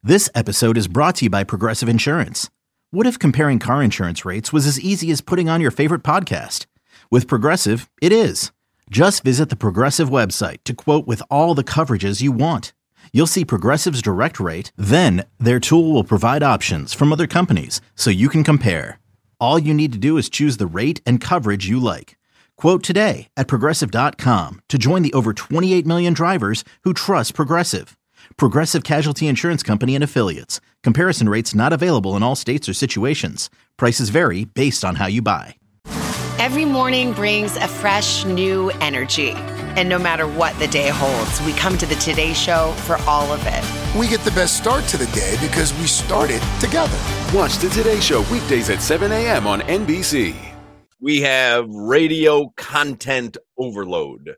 This episode is brought to you by Progressive Insurance. What if comparing car insurance rates was as easy as putting on your favorite podcast? With Progressive, it is. Just visit the Progressive website to quote with all the coverages you want. You'll see Progressive's direct rate, then their tool will provide options from other companies so you can compare. All you need to do is choose the rate and coverage you like. Quote today at Progressive.com to join the over 28 million drivers who trust Progressive. Progressive Casualty Insurance Company and Affiliates. Comparison rates not available in all states or situations. Prices vary based on how you buy. Every morning brings a fresh, new energy. And no matter what the day holds, we come to the Today Show for all of it. We get the best start to the day because we started together. Watch the Today Show weekdays at 7 a.m. on NBC. We have radio content overload.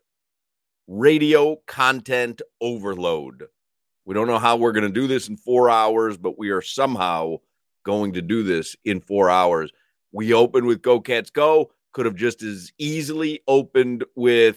Radio content overload. We don't know how we're going to do this in 4 hours, but we are somehow going to do this in 4 hours. We opened with Go Cats Go. Could have just as easily opened with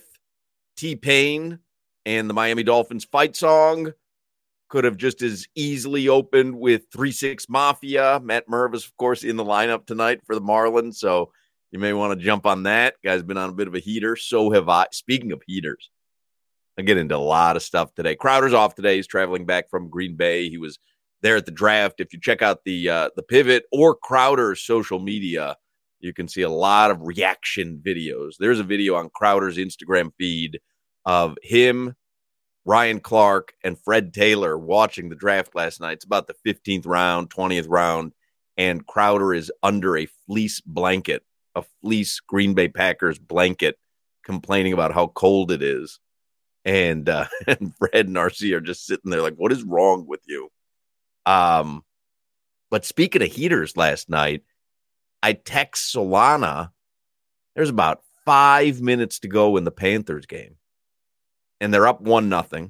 T-Pain and the Miami Dolphins fight song. Could have just as easily opened with 3-6 Mafia. Matt Mervis, of course, in the lineup tonight for the Marlins, so you may want to jump on that. Guy's been on a bit of a heater. So have I. Speaking of heaters, I get into a lot of stuff today. Crowder's off today. He's traveling back from Green Bay. He was there at the draft. If you check out the Pivot or Crowder's social media, you can see a lot of reaction videos. There's a video on Crowder's Instagram feed of him, Ryan Clark, and Fred Taylor watching the draft last night. It's about the 15th round, 20th round, and Crowder is under a fleece blanket, a fleece Green Bay Packers blanket, complaining about how cold it is. And Fred and RC are just sitting there like, what is wrong with you? But speaking of heaters last night, I text Solana. There's about 5 minutes to go in the Panthers game. And they're up 1-0.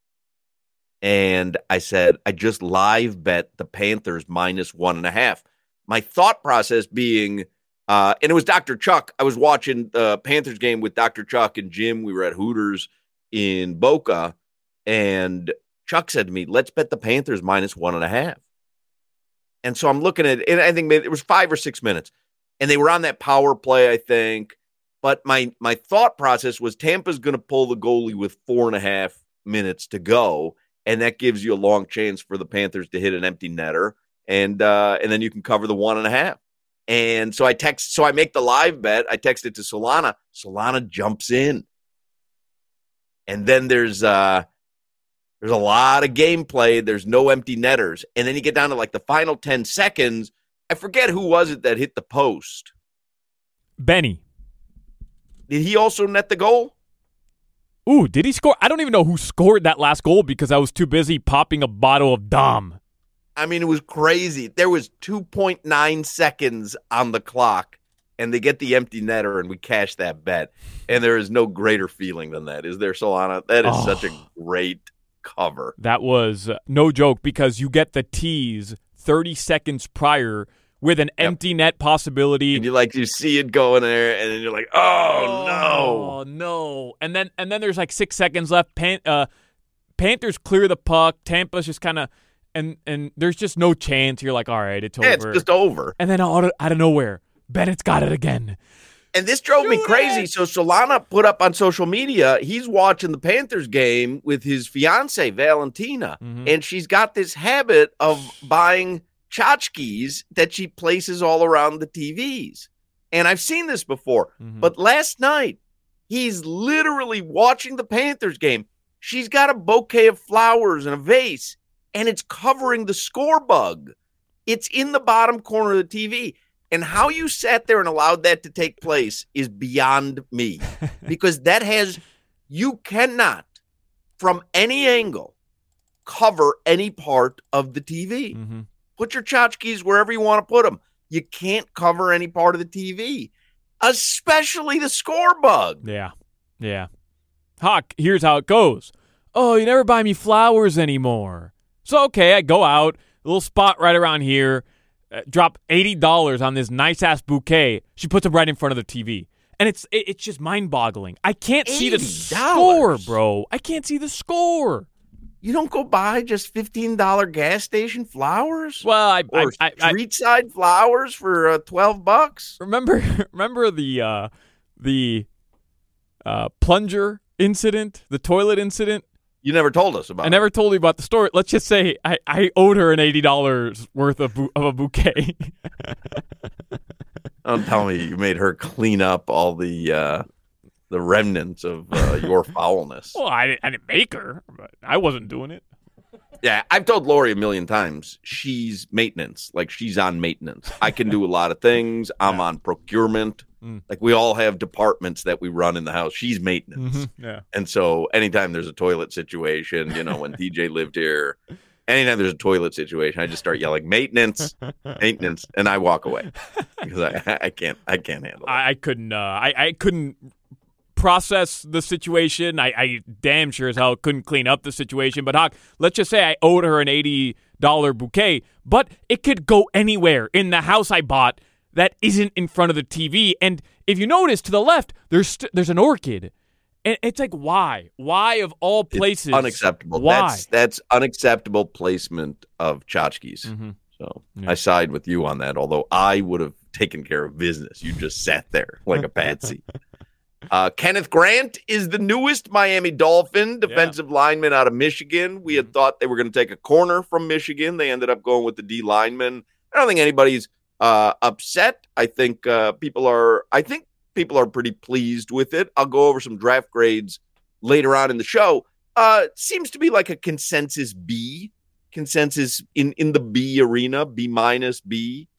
And I said, I just live bet the Panthers -1.5. My thought process being, and it was Dr. Chuck. I was watching the Panthers game with Dr. Chuck and Jim. We were at Hooters in Boca, and Chuck said to me, let's bet the Panthers -1.5. And so I'm looking at it, and I think it was 5 or 6 minutes, and they were on that power play, I think. But my thought process was Tampa's going to pull the goalie with 4.5 minutes to go, and that gives you a long chance for the Panthers to hit an empty netter, and then you can cover the 1.5. And so I make the live bet. I text it to Solana. Solana jumps in. And then there's a lot of gameplay. There's no empty netters. And then you get down to like the final 10 seconds. I forget who was it that hit the post. Benny. Did he also net the goal? Ooh, did he score? I don't even know who scored that last goal because I was too busy popping a bottle of Dom. I mean, it was crazy. There was 2.9 seconds on the clock. And they get the empty netter, and we cash that bet. And there is no greater feeling than that. Is there, Solana? That is such a great cover. That was no joke because you get the tease 30 seconds prior with an empty net possibility. And you see it going there, and then you're like, oh, no. And then there's like 6 seconds left. Panthers clear the puck. Tampa's just kind of, and there's just no chance. You're like, all right, it's over. It's just over. And then out of nowhere, Bennett's got it again. And this drove me crazy. So Solana put up on social media, he's watching the Panthers game with his fiance, Valentina. Mm-hmm. And she's got this habit of buying tchotchkes that she places all around the TVs. And I've seen this before. Mm-hmm. But last night, he's literally watching the Panthers game. She's got a bouquet of flowers and a vase, and it's covering the score bug. It's in the bottom corner of the TV. And how you sat there and allowed that to take place is beyond me. Because you cannot, from any angle, cover any part of the TV. Mm-hmm. Put your tchotchkes wherever you want to put them. You can't cover any part of the TV, especially the score bug. Yeah. Hawk, here's how it goes. Oh, you never buy me flowers anymore. So, okay, I go out, a little spot right around here, drop $80 on this nice-ass bouquet. She puts it right in front of the TV. And it's just mind-boggling. I can't see the score, bro. I can't see the score. You don't go buy just $15 gas station flowers? Well, or street side flowers for $12? Remember the plunger incident, the toilet incident? You never told us about it. I never told you about the story. Let's just say I owed her an $80 worth of a bouquet. Don't tell me you made her clean up all the remnants of your foulness. Well, I didn't make her, but I wasn't doing it. Yeah, I've told Lori a million times she's maintenance. Like, she's on maintenance. I can do a lot of things. I'm on procurement. Like, we all have departments that we run in the house. She's maintenance. Mm-hmm. Yeah. And so anytime there's a toilet situation, when DJ lived here, anytime there's a toilet situation, I just start yelling, maintenance, maintenance, and I walk away because I can't handle it. I couldn't process the situation. I damn sure as hell couldn't clean up the situation. But Hawk, let's just say I owed her an $80 bouquet, but it could go anywhere in the house I bought that isn't in front of the TV. And if you notice to the left, there's an orchid. And it's like, why? Why of all places? It's unacceptable. Why? That's unacceptable placement of tchotchkes. Mm-hmm. So Yeah. I side with you on that, although I would have taken care of business. You just sat there like a patsy. Kenneth Grant is the newest Miami Dolphin defensive lineman out of Michigan. We had thought they were going to take a corner from Michigan. They ended up going with the D lineman. I don't think anybody's upset. I think people are pretty pleased with it. I'll go over some draft grades later on in the show. Seems to be like a consensus B. Consensus in the B arena, B minus B.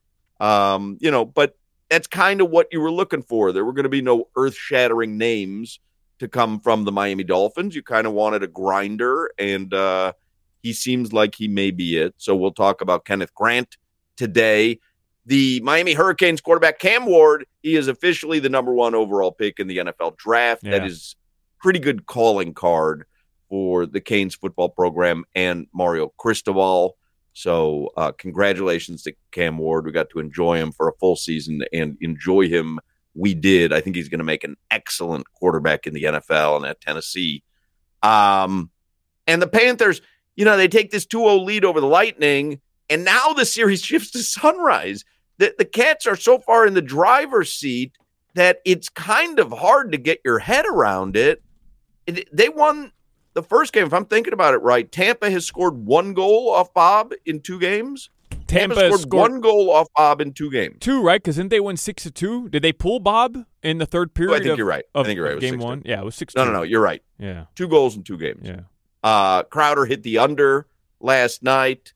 But that's kind of what you were looking for. There were going to be no earth-shattering names to come from the Miami Dolphins. You kind of wanted a grinder, and he seems like he may be it. So we'll talk about Kenneth Grant today. The Miami Hurricanes quarterback Cam Ward, he is officially the number 1 overall pick in the NFL draft. Yeah. That is pretty good calling card for the Canes football program and Mario Cristobal. So congratulations to Cam Ward. We got to enjoy him for a full season, and enjoy him we did. I think he's going to make an excellent quarterback in the NFL and at Tennessee. And the Panthers, they take this 2-0 lead over the Lightning, and now the series shifts to Sunrise. The Cats are so far in the driver's seat that it's kind of hard to get your head around it. They won the first game, if I'm thinking about it right. Tampa has scored 1 goal off Bob in 2 games. Tampa scored 1 goal off Bob in 2 games. 2, right? Because didn't they win 6-2? Did they pull Bob in the third period? I think you're right. I think you're right. It was Game 6-2. 1? Yeah, it was 6-2. No, you're right. Yeah. 2 goals in 2 games. Yeah. Crowder hit the under last night,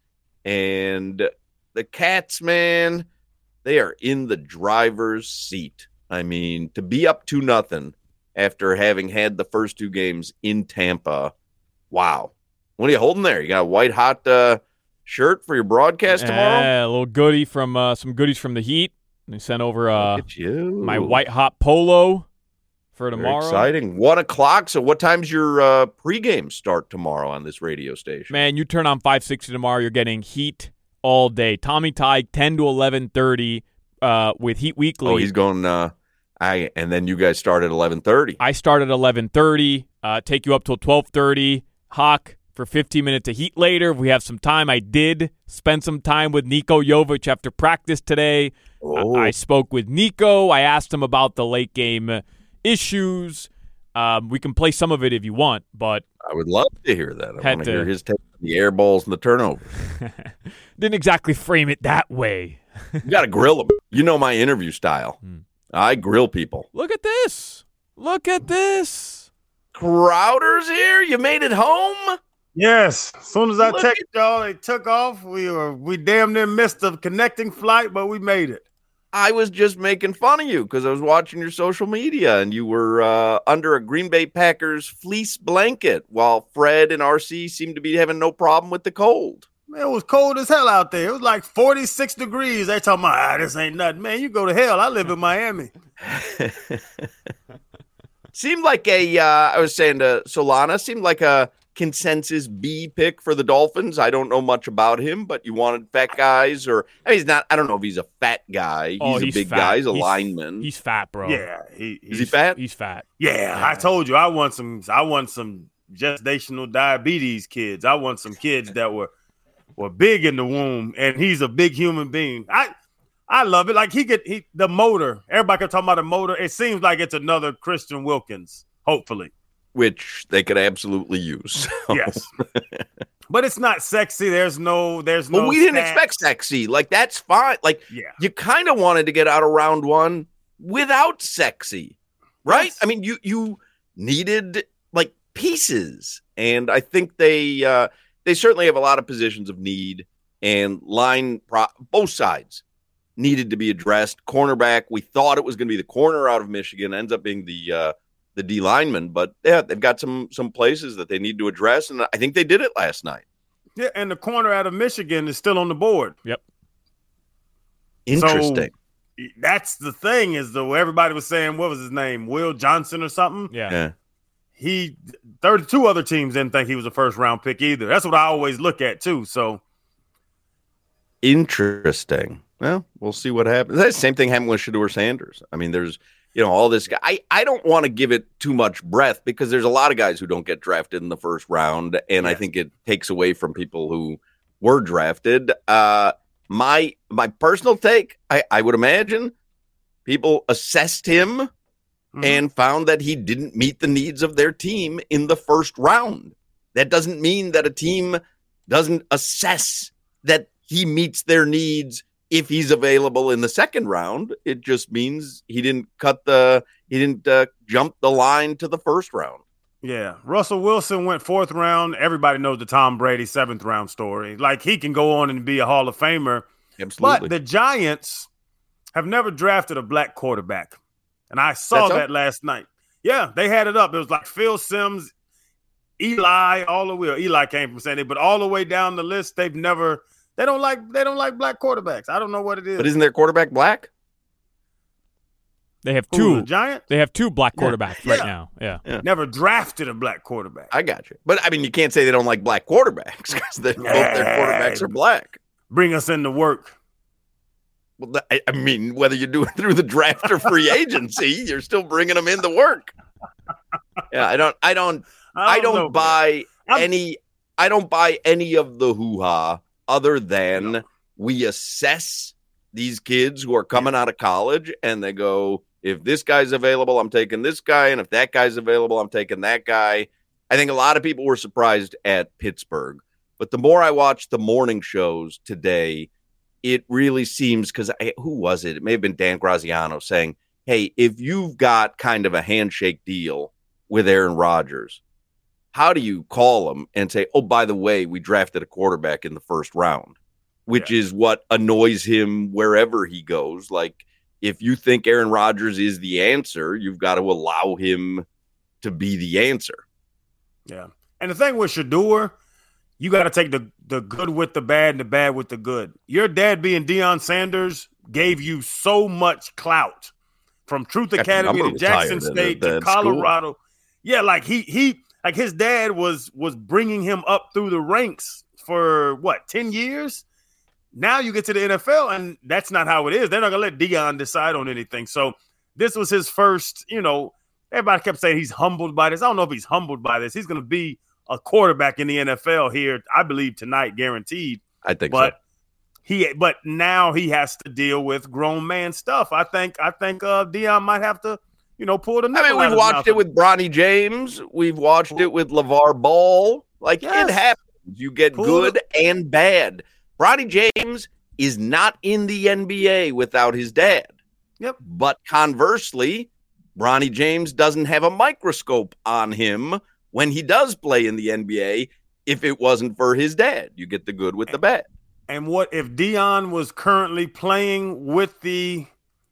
and the Cats, man, they are in the driver's seat. I mean, to be up 2-0 after having had the first 2 games in Tampa, wow. What are you holding there? You got a white hot shirt for your broadcast tomorrow? Yeah, a little goodie from some goodies from the Heat. They sent over Look at you. my white hot polo for tomorrow. Very exciting. 1 o'clock. So what time's your pregame start tomorrow on this radio station? Man, you turn on 560 tomorrow, you're getting Heat all day. Tommy Tighe, 10 to 11:30 with Heat Weekly. Oh, he's going and then you guys start at 11:30. I start at 11:30, take you up till 12:30. Hawk for 15 minutes of Heat later. If we have some time, I did spend some time with Nico Jovic after practice today. Oh. I spoke with Nico. I asked him about the late game issues. We can play some of it if you want, but I would love to hear that. I want to hear his take on the air balls and the turnovers. didn't exactly frame it that way. You got to grill them. You know my interview style. I grill people. Look at this. Look at this. Crowder's here. You made it home? Yes. As soon as I checked y'all, they took off. We damn near missed the connecting flight, but we made it. I was just making fun of you because I was watching your social media and you were under a Green Bay Packers fleece blanket while Fred and RC seemed to be having no problem with the cold. Man, it was cold as hell out there. It was like 46 degrees. They talking about, this ain't nothing. Man, you go to hell. I live in Miami. Seemed like I was saying to Solana, seemed like a consensus B pick for the Dolphins. I don't know much about him, but you wanted fat guys he's not, I don't know if he's a fat guy. He's a big fat. guy. He's a lineman. He's fat, bro. Yeah. Is he fat? He's fat. Yeah, I told you I want some gestational diabetes kids. I want some kids that were big in the womb, and he's a big human being. I love it. Like the motor. Everybody kept talking about the motor. It seems like it's another Christian Wilkins, hopefully. Which they could absolutely use. So. Yes. But it's not sexy. There's no. Well, we didn't expect sexy. Like, that's fine. Like, you kind of wanted to get out of round one without sexy, right? Yes. I mean, you needed like pieces, and I think they certainly have a lot of positions of need, and both sides needed to be addressed. Cornerback, we thought it was going to be the corner out of Michigan, ends up being the D lineman, but yeah, they've got some places that they need to address, and I think they did it last night. Yeah, and the corner out of Michigan is still on the board. Yep. Interesting. So that's the thing is, though, everybody was saying, what was his name, Will Johnson or something? Yeah. 32 other teams didn't think he was a first-round pick either. That's what I always look at, too. So interesting. Well, we'll see what happens. That same thing happened with Shedeur Sanders. I mean, there's all this guy. I don't want to give it too much breath because there's a lot of guys who don't get drafted in the first round, and I think it takes away from people who were drafted. My personal take, I would imagine people assessed him and found that he didn't meet the needs of their team in the first round. That doesn't mean that a team doesn't assess that he meets their needs if he's available in the second round. It just means he didn't jump the line to the first round. Yeah. Russell Wilson went fourth round. Everybody knows the Tom Brady seventh round story. Like, he can go on and be a Hall of Famer. Absolutely. But the Giants have never drafted a black quarterback. And I saw that last night. Yeah, they had it up. It was like Phil Simms, Eli, all the way. Eli came from San Diego, but all the way down the list, they don't like black quarterbacks. I don't know what it is. But isn't their quarterback black? They have two. The Giants? They have two black quarterbacks right now. Yeah. Never drafted a black quarterback. I got you. But I mean, you can't say they don't like black quarterbacks because both their quarterbacks are black. Bring us into work. Well, I mean, whether you do it through the draft or free agency, you're still bringing them into work. Yeah, I don't buy any of the hoo-ha other than we assess these kids who are coming out of college and they go, if this guy's available, I'm taking this guy. And if that guy's available, I'm taking that guy. I think a lot of people were surprised at Pittsburgh. But the more I watched the morning shows today, it really seems, because who was it? It may have been Dan Graziano saying, hey, if you've got kind of a handshake deal with Aaron Rodgers, how do you call him and say, oh, by the way, we drafted a quarterback in the first round, which is what annoys him wherever he goes. Like, if you think Aaron Rodgers is the answer, you've got to allow him to be the answer. Yeah. And the thing with Shedeur, you got to take the good with the bad and the bad with the good. Your dad being Deion Sanders gave you so much clout from Truth Academy to Jackson State to Colorado. School. Yeah, like he like his dad was bringing him up through the ranks for 10 years? Now you get to the NFL and that's not how it is. They're not going to let Deion decide on anything. So this was his first, everybody kept saying he's humbled by this. I don't know if he's humbled by this. He's going to be a quarterback in the NFL here, I believe, tonight, guaranteed. I think so. But now he has to deal with grown man stuff. I think Deion might have to, pull the. I mean, we've watched it with Bronny James. We've watched it with LeVar Ball. Like, it happens. You get good and bad. Bronny James is not in the NBA without his dad. Yep. But conversely, Bronny James doesn't have a microscope on him when he does play in the NBA. If it wasn't for his dad, you get the good with the bad. And what if Deion was currently playing with the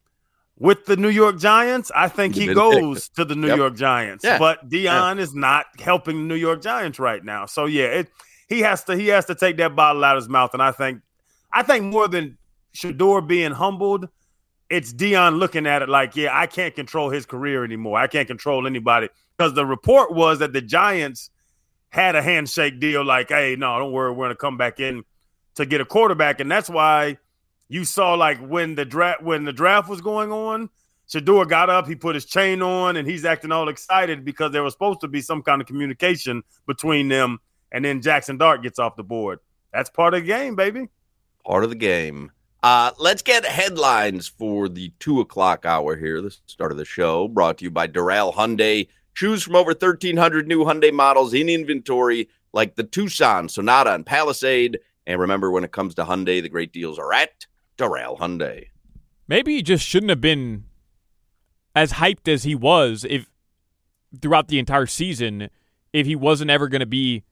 New York Giants? I think he goes to the New York Giants. Yeah. But Deion is not helping the New York Giants right now. So he has to take that bottle out of his mouth. And I think more than Shedeur being humbled, it's Deion looking at it like, I can't control his career anymore. I can't control anybody. Because the report was that the Giants had a handshake deal like, hey, no, don't worry, we're going to come back in to get a quarterback. And that's why you saw, like, when the draft was going on, Shedeur got up, he put his chain on, and he's acting all excited because there was supposed to be some kind of communication between them, and then Jackson Dart gets off the board. That's part of the game, baby. Part of the game. Let's get headlines for the 2 o'clock hour here, the start of the show, brought to you by Doral Hyundai. Choose from over 1,300 new Hyundai models in inventory, like the Tucson, Sonata, and Palisade. And remember, when it comes to Hyundai, the great deals are at Doral Hyundai. Maybe he just shouldn't have been as hyped as he was if throughout the entire season if he wasn't ever going to be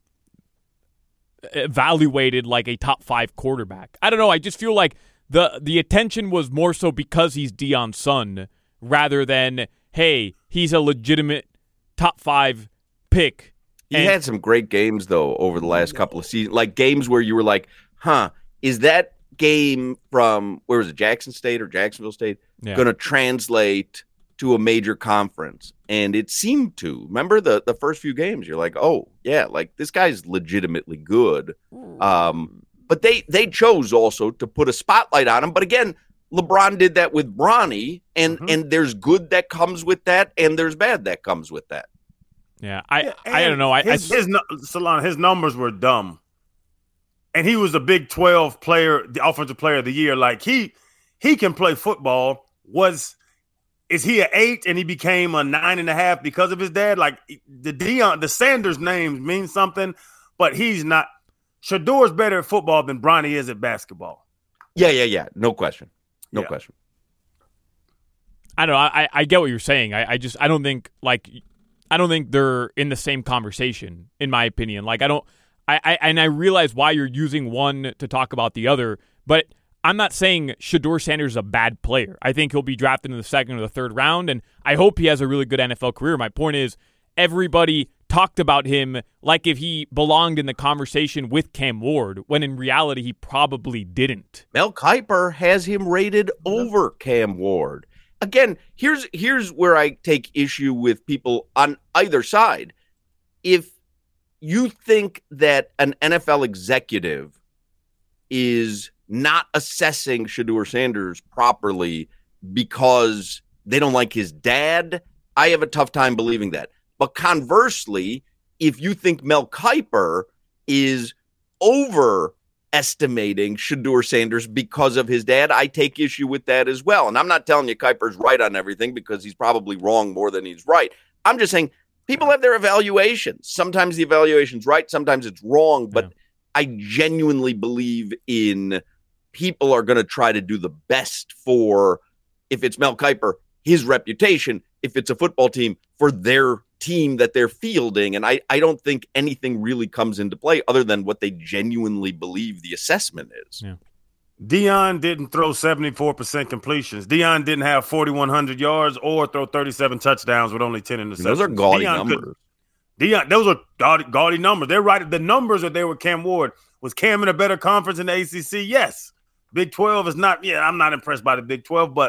evaluated like a top 5 quarterback. I don't know. I just feel like the attention was more so because he's Deion's son rather than, hey, he's a legitimate top 5 pick. He had some great games, though, over the last couple of seasons. Like games where you were like, is that game from, where was it, Jackson State or Jacksonville State, going to translate to a major conference? And it seemed to. Remember the first few games? You're like, oh, yeah, like this guy's legitimately good. But they chose also to put a spotlight on him. But again, LeBron did that with Bronny, and there's good that comes with that, and there's bad that comes with that. Yeah, I don't know. Solana, his numbers were dumb. And he was a Big 12 player, the offensive player of the year. Like, he can play football. Is he an 8 and he became a 9.5 because of his dad? Like, the Sanders names mean something, but he's not. Shedeur's better at football than Bronny is at basketball. Yeah. No question. No question. I don't know. I get what you're saying. I don't think they're in the same conversation, in my opinion. Like, I realize why you're using one to talk about the other, but I'm not saying Shedeur Sanders is a bad player. I think he'll be drafted in the 2nd or the 3rd round, and I hope he has a really good NFL career. My point is, everybody talked about him like if he belonged in the conversation with Cam Ward, when in reality he probably didn't. Mel Kiper has him rated over Cam Ward. Again, here's where I take issue with people on either side. If you think that an NFL executive is not assessing Shedeur Sanders properly because they don't like his dad, I have a tough time believing that. But conversely, if you think Mel Kiper is overestimating Shedeur Sanders because of his dad, I take issue with that as well. And I'm not telling you Kiper's right on everything, because he's probably wrong more than he's right. I'm just saying people have their evaluations. Sometimes the evaluation's right, sometimes it's wrong, but I genuinely believe in people are going to try to do the best for, if it's Mel Kiper, his reputation, if it's a football team, for their team that they're fielding. And I don't think anything really comes into play other than what they genuinely believe the assessment is. Yeah. Deion didn't throw 74% completions. Deion didn't have 4,100 yards or throw 37 touchdowns with only 10 interceptions. Those are gaudy numbers. Those are gaudy numbers. They're right. The numbers are there with Cam Ward. Was Cam in a better conference in the ACC? Yes. Big 12 is not. Yeah, I'm not impressed by the Big 12, but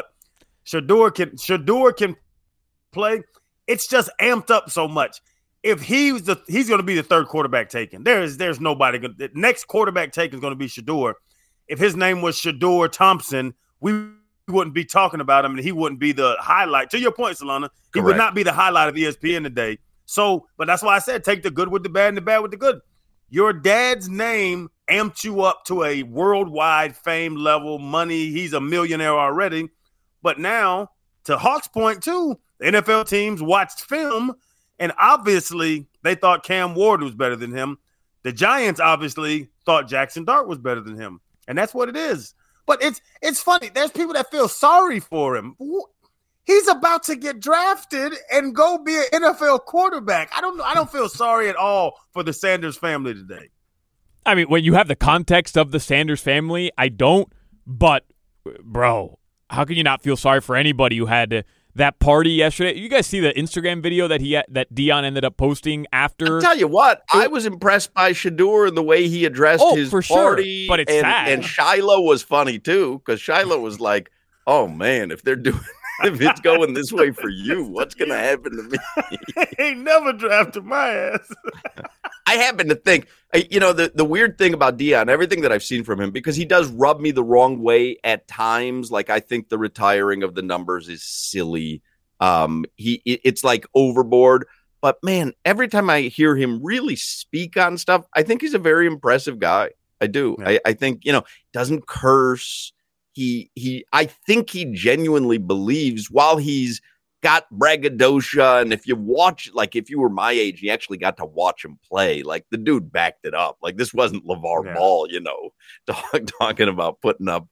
Shedeur can play. It's just amped up so much. If he's going to be the 3rd quarterback taken. There's nobody. The next quarterback taken is going to be Shedeur. If his name was Shedeur Thompson, we wouldn't be talking about him, and he wouldn't be the highlight. To your point, Solana, he would not be the highlight of ESPN today. So, but that's why I said take the good with the bad and the bad with the good. Your dad's name amped you up to a worldwide fame level, money. He's a millionaire already. But now, to Hawk's point too, the NFL teams watched film, and obviously they thought Cam Ward was better than him. The Giants obviously thought Jackson Dart was better than him. And that's what it is. But it's funny. There's people that feel sorry for him. He's about to get drafted and go be an NFL quarterback. I don't feel sorry at all for the Sanders family today. I mean, when you have the context of the Sanders family, I don't. But, bro, how can you not feel sorry for anybody who had that party yesterday? You guys see the Instagram video that Deion ended up posting after? I'll tell you what, I was impressed by Shedeur and the way he addressed his party. Sure, but it's sad. And Shiloh was funny too, because Shiloh was like, "Oh man, if it's going this way for you, what's going to happen to me?" He ain't never drafted my ass. I happen to think, the weird thing about Deion, everything that I've seen from him, because he does rub me the wrong way at times. Like, I think the retiring of the numbers is silly. It's like overboard. But man, every time I hear him really speak on stuff, I think he's a very impressive guy. I do. Yeah. I think, doesn't curse. I think he genuinely believes, while he's got braggadocio, and if you watch, like, if you were my age, you actually got to watch him play. Like, the dude backed it up. Like, this wasn't LeVar Ball, talking about putting up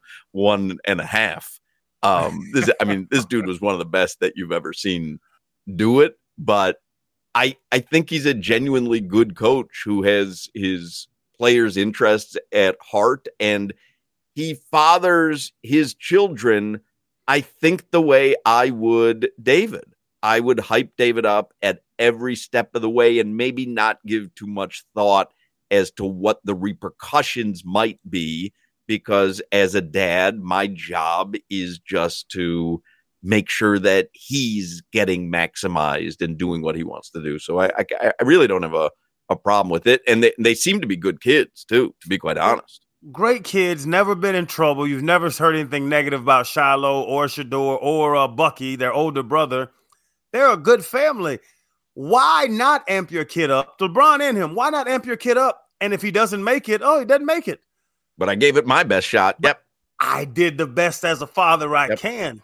1.5. This dude was one of the best that you've ever seen do it. But I think he's a genuinely good coach who has his players' interests at heart, and he fathers his children, I think, the way I would David. I would hype David up at every step of the way and maybe not give too much thought as to what the repercussions might be, because as a dad, my job is just to make sure that he's getting maximized and doing what he wants to do. So I really don't have a problem with it. And they seem to be good kids too, to be quite honest. Great kids, never been in trouble. You've never heard anything negative about Shiloh or Shedeur or Bucky, their older brother. They're a good family. Why not amp your kid up? LeBron and him, why not amp your kid up? And if he doesn't make it, he doesn't make it. But I gave it my best shot. Yep. I did the best as a father I can.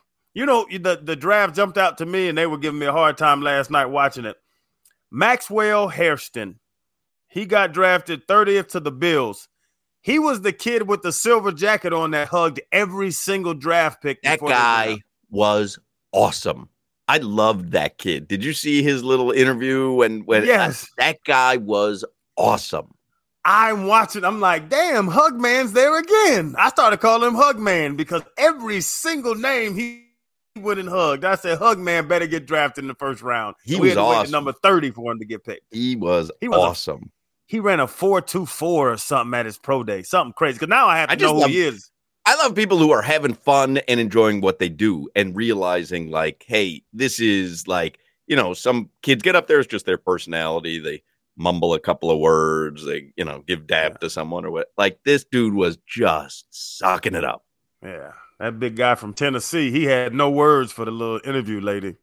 The draft jumped out to me, and they were giving me a hard time last night watching it. Maxwell Hairston, he got drafted 30th to the Bills. He was the kid with the silver jacket on that hugged every single draft pick. That guy was awesome. I loved that kid. Did you see his little interview? Yes. That guy was awesome. I'm watching. I'm like, damn, Hugman's there again. I started calling him Hugman because every single name he went and hugged. I said, Hugman better get drafted in the first round. He was awesome. Number 30 for him to get picked. He was awesome. He ran a 4.24 or something at his pro day. Something crazy. Because now I have to know who he is. I love people who are having fun and enjoying what they do and realizing, like, hey, this is like, some kids get up there. It's just their personality. They mumble a couple of words. They, give dap to someone or what. Like, this dude was just sucking it up. Yeah. That big guy from Tennessee, he had no words for the little interview lady.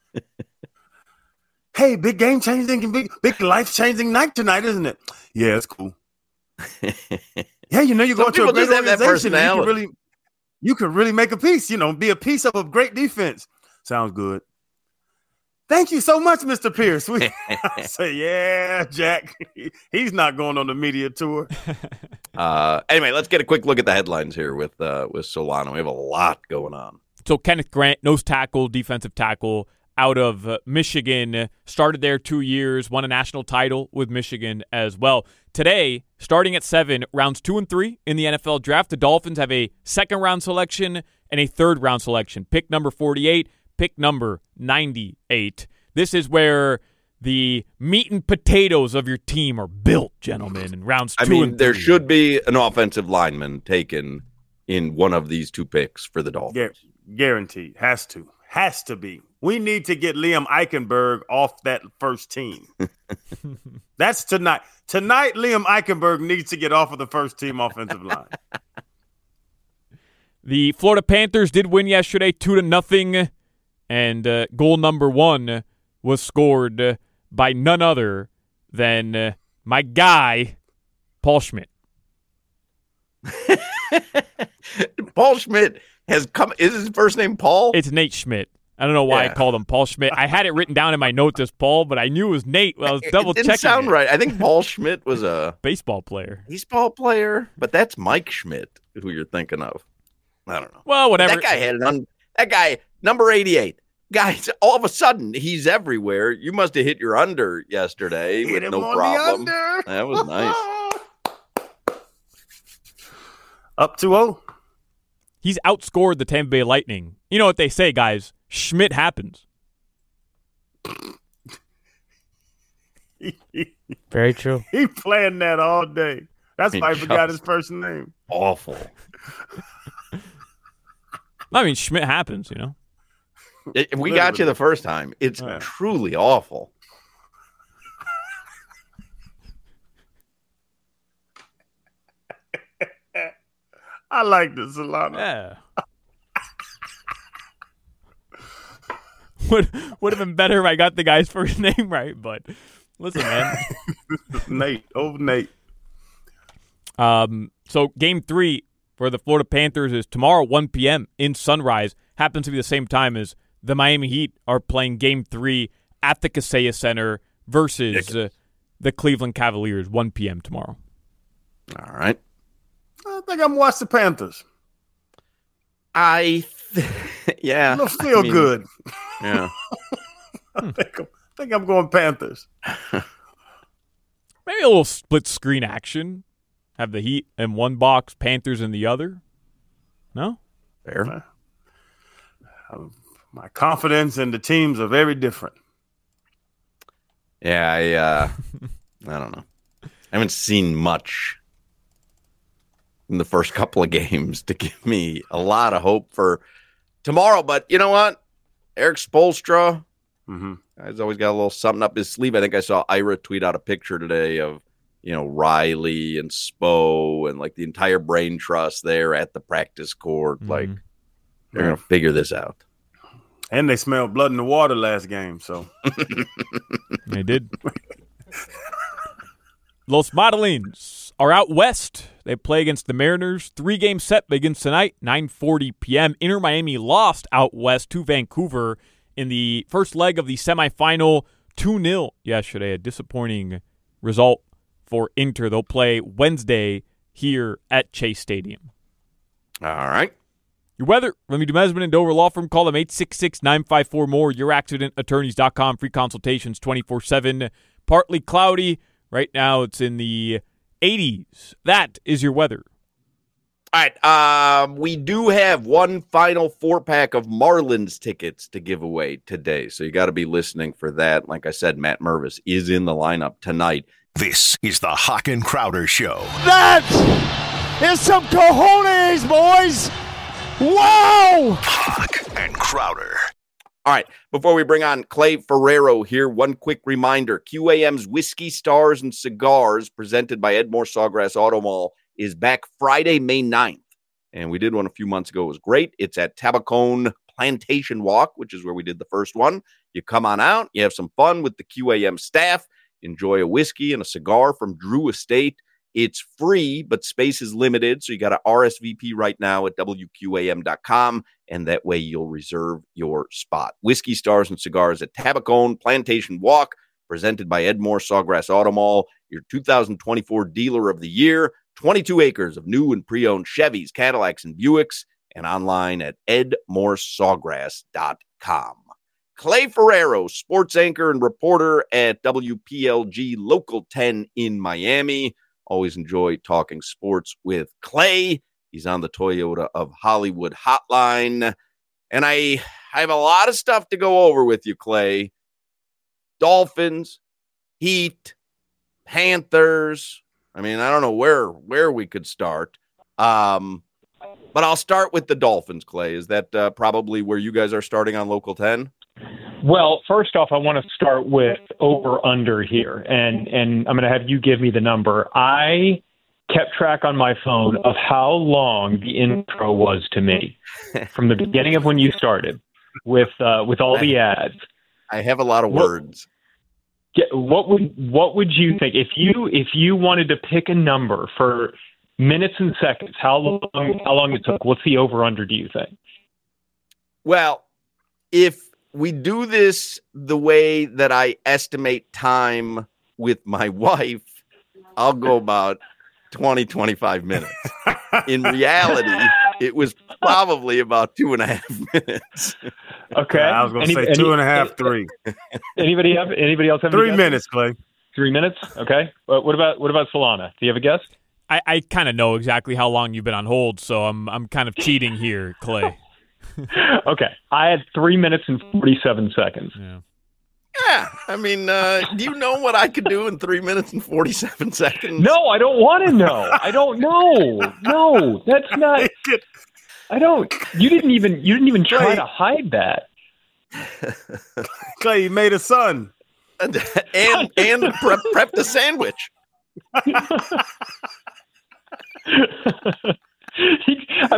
Hey, big game-changing, big life-changing night tonight, isn't it? Yeah, it's cool. Yeah, you're going to a great organization. You could really make a piece, be a piece of a great defense. Sounds good. Thank you so much, Mr. Pierce. I say, yeah, Jack. He's not going on the media tour. Anyway, let's get a quick look at the headlines here with Solano. We have a lot going on. So Kenneth Grant, nose tackle, defensive tackle out of Michigan, started there 2 years, won a national title with Michigan as well. Today, starting at 7, rounds 2 and 3 in the NFL draft, the Dolphins have a second-round selection and a third-round selection. Pick number 48, pick number 98. This is where the meat and potatoes of your team are built, gentlemen, in rounds 2 and 3. There should be an offensive lineman taken in one of these two picks for the Dolphins. Guaranteed. Has to be. We need to get Liam Eichenberg off that first team. That's tonight. Tonight, Liam Eichenberg needs to get off of the first team offensive line. The Florida Panthers did win yesterday 2-0, and goal number 1 was scored by none other than my guy, Paul Schmidt. Paul Schmidt has come. Is his first name Paul? It's Nate Schmidt. I don't know why I called him Paul Schmidt. I had it written down in my notes as Paul, but I knew it was Nate. Well, I was double checking. It didn't sound right. I think Paul Schmidt was a baseball player. But that's Mike Schmidt, who you're thinking of. I don't know. Well, whatever. That guy, number 88. Guys, all of a sudden, he's everywhere. You must have hit your under yesterday with no problem. That was nice. Up 2-0. He's outscored the Tampa Bay Lightning. You know what they say, guys. Schmidt happens. Very true. He planned that all day. That's why I forgot his first name. Awful. I mean, Schmidt happens, If we got you the first time, it's truly awful. I like this, Solana. Yeah. Would have been better if I got the guy's first name right, but listen, man. Nate. So game 3 for the Florida Panthers is tomorrow, 1 p.m. in Sunrise. Happens to be the same time as the Miami Heat are playing game 3 at the Kaseya Center versus the Cleveland Cavaliers, 1 p.m. tomorrow. All right. I think I'm watching the Panthers. Yeah. I don't feel good. Yeah. I think I'm going Panthers. Maybe a little split screen action. Have the Heat in one box, Panthers in the other. No? Fair. My confidence in the teams are very different. Yeah, I don't know. I haven't seen much in the first couple of games to give me a lot of hope for tomorrow. But you know what? Eric Spoelstra, he's always got a little something up his sleeve. I think I saw Ira tweet out a picture today of, Riley and Spo and like the entire brain trust there at the practice court. Like they're going to figure this out. And they smelled blood in the water last game, so. They did. Los Marlins are out west. They play against the Mariners. 3-game set begins tonight, 9:40 p.m. Inter Miami lost out west to Vancouver in the first leg of the semifinal, 2-0 yesterday. A disappointing result for Inter. They'll play Wednesday here at Chase Stadium. All right. Your weather, Remy Dumesman and Dover Law Firm. Call them 866-954-MORE. YourAccidentAttorneys.com. Free consultations 24/7. Partly cloudy. Right now it's in the 80s. That is your weather. All right. We do have one final 4-pack of Marlins tickets to give away today. So you got to be listening for that. Like I said, Matt Mervis is in the lineup tonight. This is the Hawk and Crowder Show. That is some cojones, boys. Wow! Hawk and Crowder. All right, before we bring on Clay Ferrero here, one quick reminder. QAM's Whiskey Stars and Cigars, presented by Edmore Sawgrass Auto Mall, is back Friday, May 9th. And we did one a few months ago. It was great. It's at Tabacone Plantation Walk, which is where we did the first one. You come on out. You have some fun with the QAM staff. Enjoy a whiskey and a cigar from Drew Estate. It's free, but space is limited, so you got to RSVP right now at WQAM.com, and that way you'll reserve your spot. Whiskey Stars and Cigars at Tabacone Plantation Walk, presented by Edmore Sawgrass Auto Mall, your 2024 Dealer of the Year. 22 acres of new and pre-owned Chevys, Cadillacs, and Buicks, and online at edmoresawgrass.com. Clay Ferrero, sports anchor and reporter at WPLG Local 10 in Miami. Always enjoy talking sports with Clay. He's on the Toyota of Hollywood hotline. And I have a lot of stuff to go over with you, Clay. Dolphins, Heat, Panthers. I mean, I don't know where we could start. But I'll start with the Dolphins, Clay. Is that probably where you guys are starting on Local 10? Well, first off, I want to start with over-under here, and I'm going to have you give me the number. I kept track on my phone of how long the intro was to me from the beginning of when you started with all the ads. I have a lot of words. What would you think if you wanted to pick a number for minutes and seconds? How long it took? What's the over-under? Do you think? Well, if we do this the way that I estimate time with my wife, I'll go about 20, 25 minutes. In reality, it was probably about 2.5 minutes. Okay. I was going to say 2.5, 3. Anybody else have 3 minutes, Clay? 3 minutes? Okay. What about Solana? Do you have a guess? I kind of know exactly how long you've been on hold, so I'm kind of cheating here, Clay. Okay. I had 3 minutes and 47 seconds. Yeah. I mean, do you know what I could do in 3 minutes and 47 seconds? No, I don't want to know. I don't know. No, that's not. I don't. You didn't even try to hide that. Clay, you made a son. and prepped a sandwich.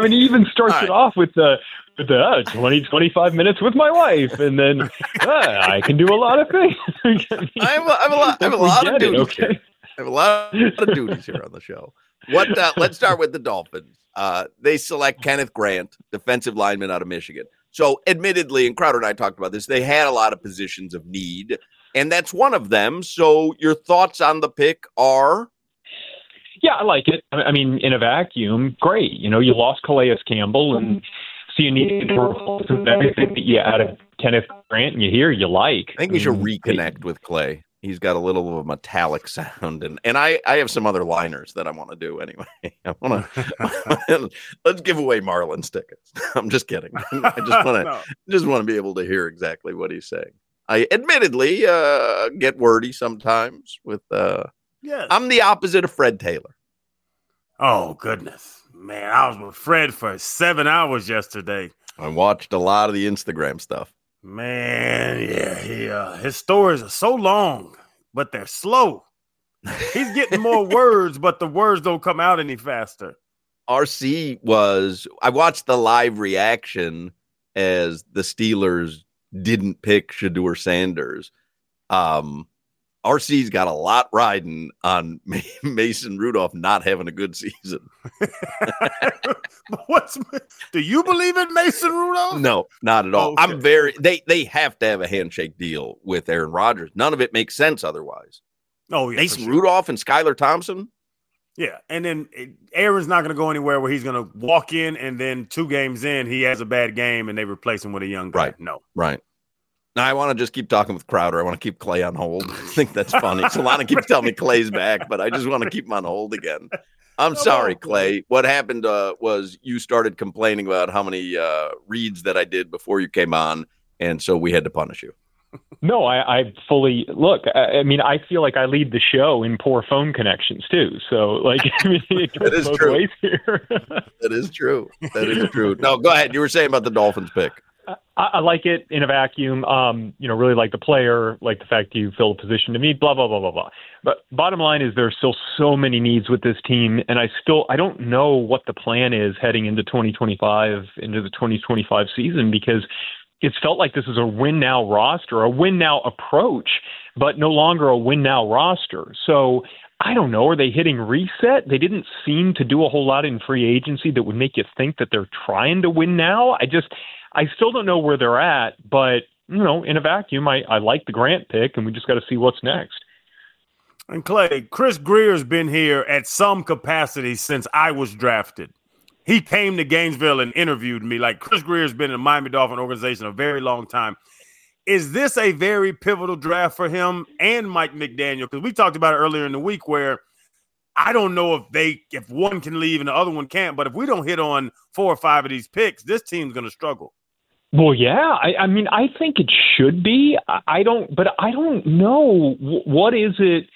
mean, he even starts it off with the 25 minutes with my wife, and then I can do a lot of things. I have a lot of duties. Okay? I have a lot of duties here on the show. Let's start with the Dolphins. They select Kenneth Grant, defensive lineman out of Michigan. So, admittedly, and Crowder and I talked about this, they had a lot of positions of need, and that's one of them. So, your thoughts on the pick are? Yeah, I like it. I mean, in a vacuum, great. You know, you lost Calais Campbell, and so you need everything that you out of Kenneth Grant, and you like. I think you should reconnect with Clay. He's got a little of a metallic sound, and I have some other liners that I want to do anyway. I want to let's give away Marlins tickets. I'm just kidding. I just want to be able to hear exactly what he's saying. I admittedly get wordy sometimes with. Yes. I'm the opposite of Fred Taylor. Oh goodness, man! I was with Fred for 7 hours yesterday. I watched a lot of the Instagram stuff. Man, yeah, his stories are so long, but they're slow. He's getting more words, but the words don't come out any faster. I watched the live reaction as the Steelers didn't pick Shedeur Sanders. RC's got a lot riding on Mason Rudolph not having a good season. Do you believe in Mason Rudolph? No, not at all. Okay. They have to have a handshake deal with Aaron Rodgers. None of it makes sense otherwise. Oh, yeah, Mason Rudolph and Skylar Thompson? Yeah, and then Aaron's not going to go anywhere where he's going to walk in and then 2 games in, he has a bad game and they replace him with a young guy. Right. No. Right. Now, I want to just keep talking with Crowder. I want to keep Clay on hold. I think that's funny. Solana keeps telling me Clay's back, but I just want to keep him on hold again. I'm sorry, Clay. What happened was you started complaining about how many reads that I did before you came on, and so we had to punish you. No, I fully look. I mean, I feel like I lead the show in poor phone connections too. So, like, I mean, it goes both ways here. That is true. That is true. No, go ahead. You were saying about the Dolphins pick. I like it in a vacuum. Really like the player, like the fact you fill a position to me, blah, blah, blah, blah, blah. But bottom line is there's still so many needs with this team. And I don't know what the plan is heading into 2025, into the 2025 season, because it's felt like this is a win now roster, a win now approach, but no longer a win now roster. So I don't know. Are they hitting reset? They didn't seem to do a whole lot in free agency that would make you think that they're trying to win now. I still don't know where they're at, but, in a vacuum, I like the Grant pick, and we just got to see what's next. And Clay, Chris Greer's been here at some capacity since I was drafted. He came to Gainesville and interviewed me. Like, Chris Greer's been in the Miami Dolphin organization a very long time. Is this a very pivotal draft for him and Mike McDaniel? Because we talked about it earlier in the week where I don't know if one can leave and the other one can't, but if we don't hit on 4 or 5 of these picks, this team's going to struggle. Well, yeah, I mean, I think it should be. I don't know. What is it?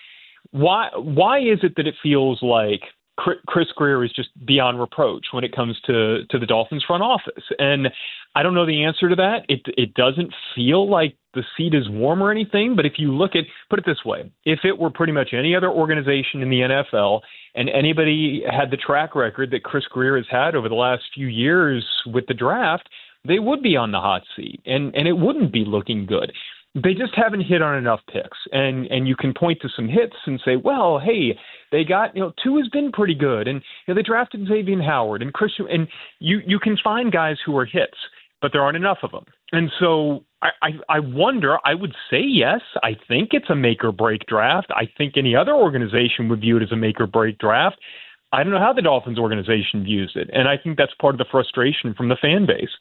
Why is it that it feels like Chris Grier is just beyond reproach when it comes to the Dolphins front office? And I don't know the answer to that. It doesn't feel like the seat is warm or anything. But if you put it this way, if it were pretty much any other organization in the NFL and anybody had the track record that Chris Grier has had over the last few years with the draft, they would be on the hot seat, and it wouldn't be looking good. They just haven't hit on enough picks, and you can point to some hits and say, well, hey, they got, Tua's been pretty good, and they drafted Xavier Howard and Christian, and you can find guys who are hits, but there aren't enough of them. And so I wonder, I would say yes, I think it's a make or break draft. I think any other organization would view it as a make or break draft. I don't know how the Dolphins organization views it, and I think that's part of the frustration from the fan base.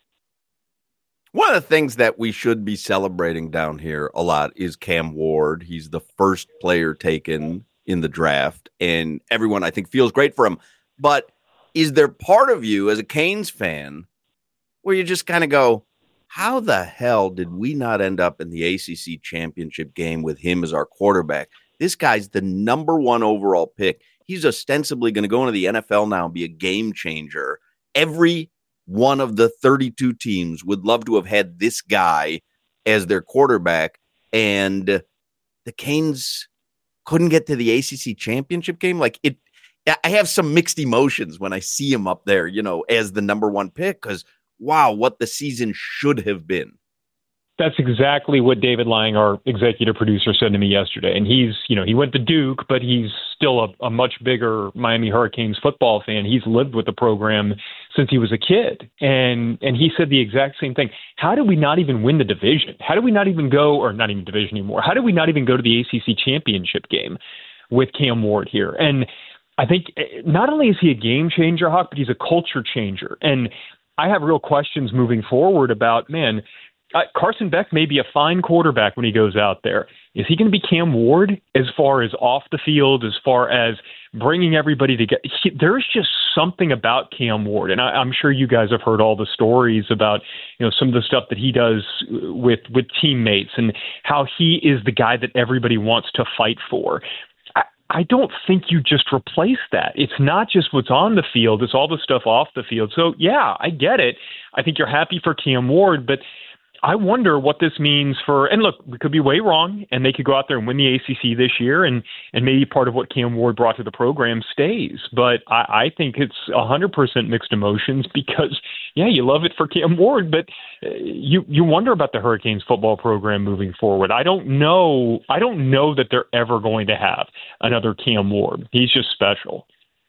One of the things that we should be celebrating down here a lot is Cam Ward. He's the first player taken in the draft, and everyone, I think, feels great for him. But is there part of you as a Canes fan where you just kind of go, how the hell did we not end up in the ACC championship game with him as our quarterback? This guy's the number 1 overall pick. He's ostensibly going to go into the NFL now and be a game changer. Every one of the 32 teams would love to have had this guy as their quarterback, and the Canes couldn't get to the ACC championship game. Like, it I have some mixed emotions when I see him up there, as the number one pick, because wow, what the season should have been. That's exactly what David Lang, our executive producer, said to me yesterday. And he went to Duke, but he's still a much bigger Miami Hurricanes football fan. He's lived with the program since he was a kid. And he said the exact same thing. How did we not even win the division? How did we not even go, or not even division anymore? How did we not even go to the ACC championship game with Cam Ward here? And I think not only is he a game changer, Hawk, but he's a culture changer. And I have real questions moving forward about, Carson Beck may be a fine quarterback when he goes out there. Is he going to be Cam Ward as far as off the field, as far as bringing everybody together? There's just something about Cam Ward, and I'm sure you guys have heard all the stories about some of the stuff that he does with teammates and how he is the guy that everybody wants to fight for. I don't think you just replace that. It's not just what's on the field, it's all the stuff off the field. So, yeah, I get it. I think you're happy for Cam Ward, but I wonder what this means for, and look, we could be way wrong, and they could go out there and win the ACC this year, and maybe part of what Cam Ward brought to the program stays. But I think it's 100% mixed emotions because, yeah, you love it for Cam Ward, but you wonder about the Hurricanes football program moving forward. I don't know that they're ever going to have another Cam Ward. He's just special.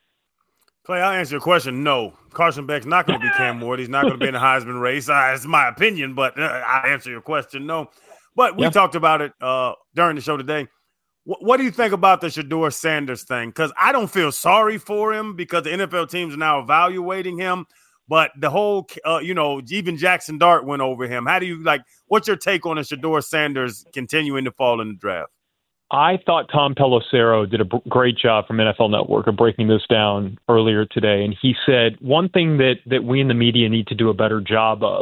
Clay, I'll answer your question. No, Carson Beck's not going to be Cam Ward. He's not going to be in the Heisman race. It's my opinion, but I'll answer your question. No. But we talked about it during the show today. What do you think about the Shedeur Sanders thing? Because I don't feel sorry for him because the NFL teams are now evaluating him. But the whole, even Jackson Dart went over him. How do you what's your take on the Shedeur Sanders continuing to fall in the draft? I thought Tom Pelissero did a great job from NFL Network of breaking this down earlier today. And he said one thing that we in the media need to do a better job of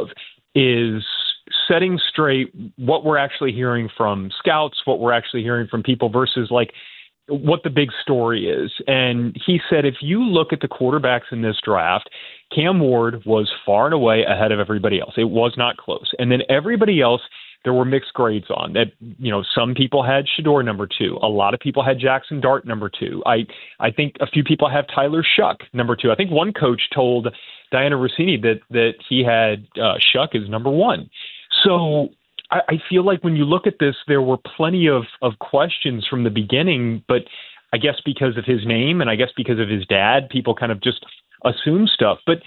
is setting straight what we're actually hearing from scouts, what we're actually hearing from people versus what the big story is. And he said, if you look at the quarterbacks in this draft, Cam Ward was far and away ahead of everybody else. It was not close. And then everybody else, there were mixed grades on that. Some people had Shedeur number 2. A lot of people had Jackson Dart number 2. I think a few people have Tyler Shuck number 2. I think one coach told Diana Rossini that he had Shuck as number 1. So I feel like when you look at this, there were plenty of questions from the beginning, but I guess because of his name and I guess because of his dad, people kind of just assume stuff. But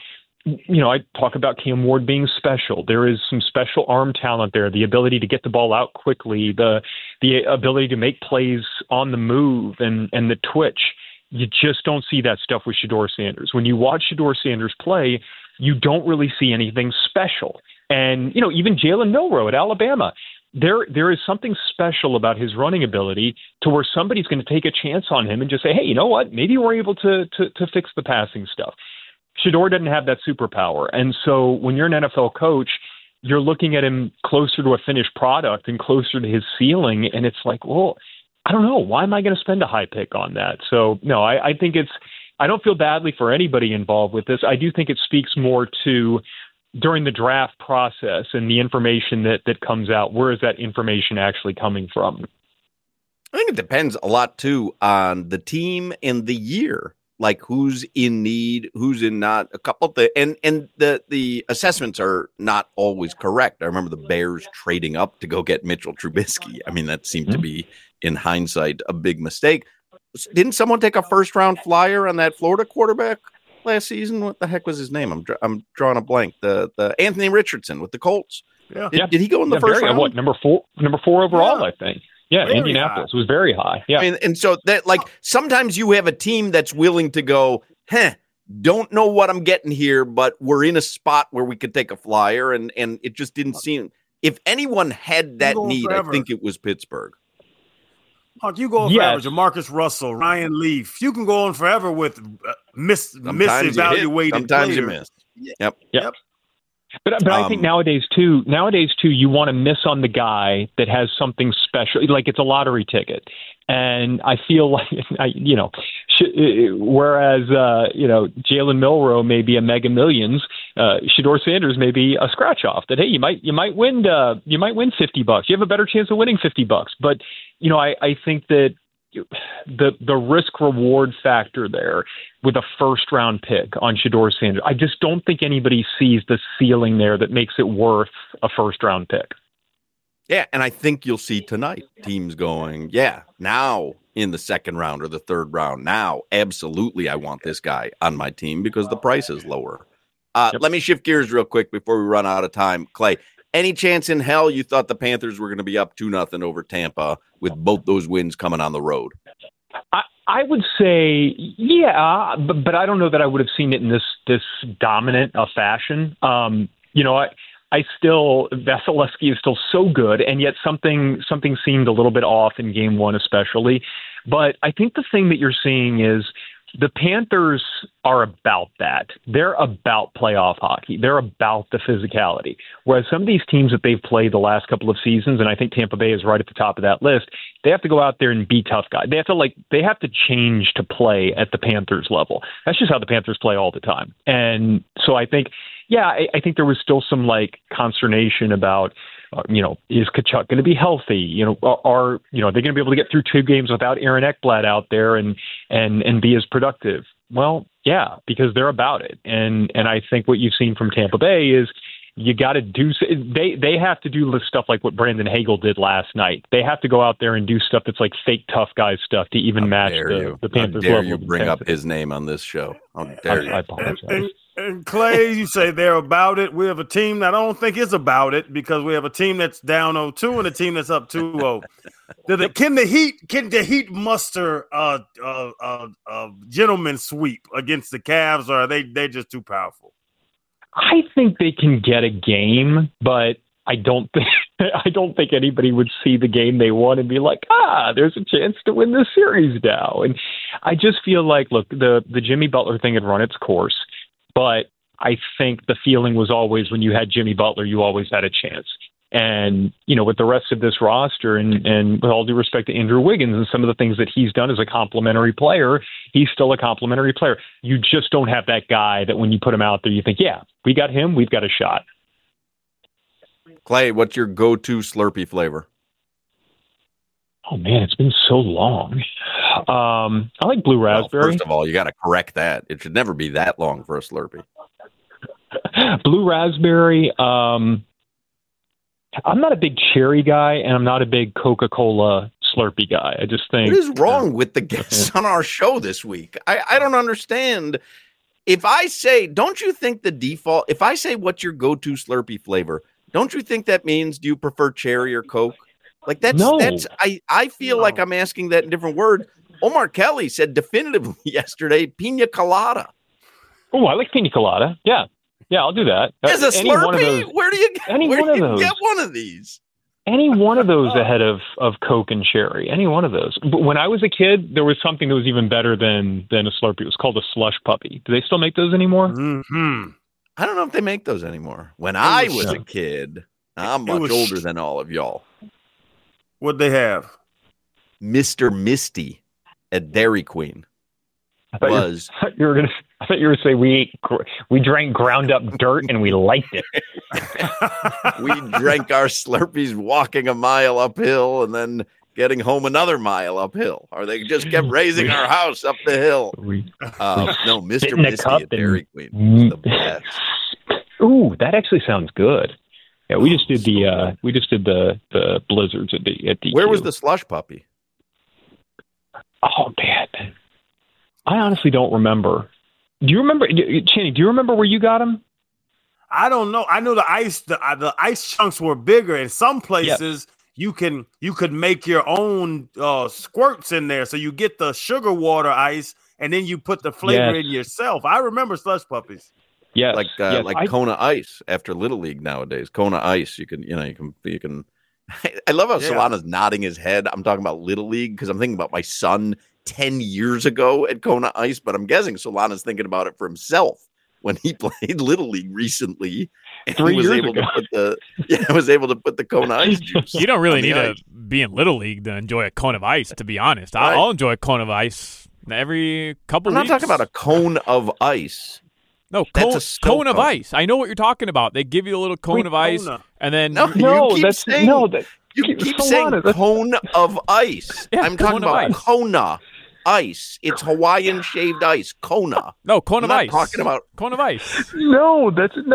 I talk about Cam Ward being special. There is some special arm talent there, the ability to get the ball out quickly, the ability to make plays on the move and the twitch. You just don't see that stuff with Shedeur Sanders. When you watch Shedeur Sanders play, you don't really see anything special. And, even Jalen Milroe at Alabama, there is something special about his running ability to where somebody's going to take a chance on him and just say, hey, you know what? Maybe we're able to fix the passing stuff. Shedeur doesn't have that superpower. And so when you're an NFL coach, you're looking at him closer to a finished product and closer to his ceiling. And it's like, well, I don't know. Why am I going to spend a high pick on that? So, no, I think I don't feel badly for anybody involved with this. I do think it speaks more to during the draft process and the information that comes out. Where is that information actually coming from? I think it depends a lot, too, on the team and the year. Like who's in need, who's in not. A couple of and the assessments are not always correct. I remember the Bears trading up to go get Mitchell Trubisky. I mean, that seemed to be, in hindsight, a big mistake. Didn't someone take a first-round flyer on that Florida quarterback last season? What the heck was his name? I'm drawing a blank. The Anthony Richardson with the Colts. Yeah. Did he go in the first round? What, number four overall, I think. Yeah, very Indianapolis was very high. Yeah, and so that sometimes you have a team that's willing to go, don't know what I'm getting here, but we're in a spot where we could take a flyer, and it just didn't seem. If anyone had that need, forever. I think it was Pittsburgh. You go on forever, Jamarcus Russell, Ryan Leaf. You can go on forever with misevaluated. Sometimes you miss. Yep. But I think nowadays too, you want to miss on the guy that has something special, like it's a lottery ticket. And I feel like, whereas, Jalen Milroe may be a Mega Millions, Shedeur Sanders may be a scratch off that, hey, you might win $50. You have a better chance of winning $50. But, I think that the risk reward factor there with a first round pick on Shedeur Sanders. I just don't think anybody sees the ceiling there that makes it worth a first round pick. Yeah, and I think you'll see tonight teams going, yeah, now in the second round or the third round, now absolutely I want this guy on my team because the price is lower. Let me shift gears real quick before we run out of time. Clay, any chance in hell you thought the Panthers were going to be up 2-0 over Tampa with both those wins coming on the road? I would say, yeah, but I don't know that I would have seen it in this dominant a fashion. I still, Vasilevsky is still so good, and yet something seemed a little bit off in game one especially. But I think the thing that you're seeing is the Panthers are about that. They're about playoff hockey. They're about the physicality. Whereas some of these teams that they've played the last couple of seasons, and I think Tampa Bay is right at the top of that list, they have to go out there and be tough guys. They have to change to play at the Panthers level. That's just how the Panthers play all the time. And so I think, I think there was still some consternation about, is Tkachuk going to be healthy? Are they going to be able to get through 2 games without Aaron Ekblad out there and be as productive? Well, yeah, because they're about it. And I think what you've seen from Tampa Bay is you got to do. They have to do stuff like what Brandon Hagel did last night. They have to go out there and do stuff that's like fake tough guy stuff to even match the Panthers level. How dare you bring up his name on this show? How dare you? I apologize. And Clay, you say they're about it. We have a team that I don't think is about it because we have a team that's down 0-2 and a team that's up 2-0. Can the Heat muster a gentleman's sweep against the Cavs, or are they just too powerful? I think they can get a game, but I don't think anybody would see the game they won and be like, there's a chance to win this series now. And I just feel like, look, the Jimmy Butler thing had run its course. But I think the feeling was always when you had Jimmy Butler, you always had a chance. And, with the rest of this roster and with all due respect to Andrew Wiggins and some of the things that he's done as a complimentary player, he's still a complimentary player. You just don't have that guy that when you put him out there, you think, yeah, we got him, we've got a shot. Clay, what's your go-to Slurpee flavor? Oh, man, it's been so long. I like blue raspberry. Well, first of all, you got to correct that. It should never be that long for a Slurpee. Blue raspberry. I'm not a big cherry guy, and I'm not a big Coca-Cola Slurpee guy. I just think... What is wrong with the guests on our show this week? I don't understand. If I say, don't you think the default... If I say what's your go-to Slurpee flavor, don't you think that means do you prefer cherry or Coke? I feel like I'm asking that in different words. Omar Kelly said definitively yesterday, pina colada. Oh, I like pina colada. Yeah, I'll do that. As a Slurpee? Where do you get one of these? Any one of those ahead of Coke and cherry. Any one of those. But when I was a kid, there was something that was even better than a Slurpee. It was called a slush puppy. Do they still make those anymore? Mm-hmm. I don't know if they make those anymore. When I was a kid, I'm much older than all of y'all. What'd they have? Mr. Misty at Dairy Queen. I thought you were going to say we drank ground up dirt and we liked it. We drank our Slurpees walking a mile uphill and then getting home another mile uphill. Or they just kept raising our house up the hill. No, Mr. Misty at Dairy Queen was the best. Ooh, that actually sounds good. Yeah, we just did the blizzards at DQ. Where was the slush puppy? Oh man, I honestly don't remember. Do you remember, Channing? Do you remember where you got him? I don't know. I know the ice chunks were bigger. In some places, you could make your own squirts in there. So you get the sugar water ice, and then you put the flavor in yourself. I remember slush puppies. Yeah, like Kona Ice after Little League nowadays. Kona Ice, you can. I love how Solana's nodding his head. I'm talking about Little League because I'm thinking about my son 10 years ago at Kona Ice, but I'm guessing Solana's thinking about it for himself when he played Little League recently. And 3 years ago. Was able to put the Kona Ice juice. You don't really need to be in Little League to enjoy a cone of ice, to be honest. Right. I'll enjoy a cone of ice every couple weeks. I'm not talking about a cone of ice. No, cone of ice. I know what you're talking about. They give you a little cone of ice, and then you keep saying You keep saying cone of ice. Yeah, I'm talking about ice. Kona ice. It's Hawaiian shaved ice. Kona. No, cone of I'm ice. not talking about cone of ice. No.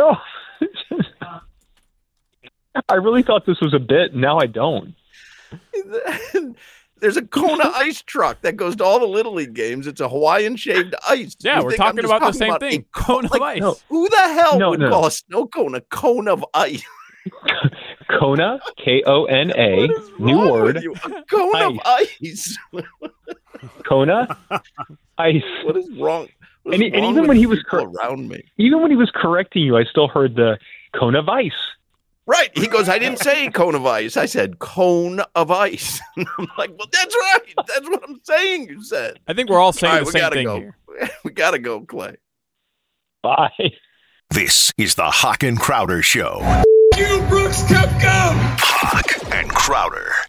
I really thought this was a bit. Now I don't. There's a Kona ice truck that goes to all the Little League games. It's a Hawaiian shaved ice. Yeah, we're talking about the same thing. Cone of ice. No. Who the hell would call a snow cone a cone of ice? Kona, Kona, new word. A cone of ice. Kona, ice. What is wrong? And even when he was around me, even when he was correcting you, I still heard the cone of ice. Right. He goes, I didn't say cone of ice. I said cone of ice. I'm like, well, that's right. That's what I'm saying. You said. I think we're all saying the same thing here. We got to go, Clay. Bye. This is the Hawk and Crowder Show. You, Brooks Koepka. Hawk and Crowder.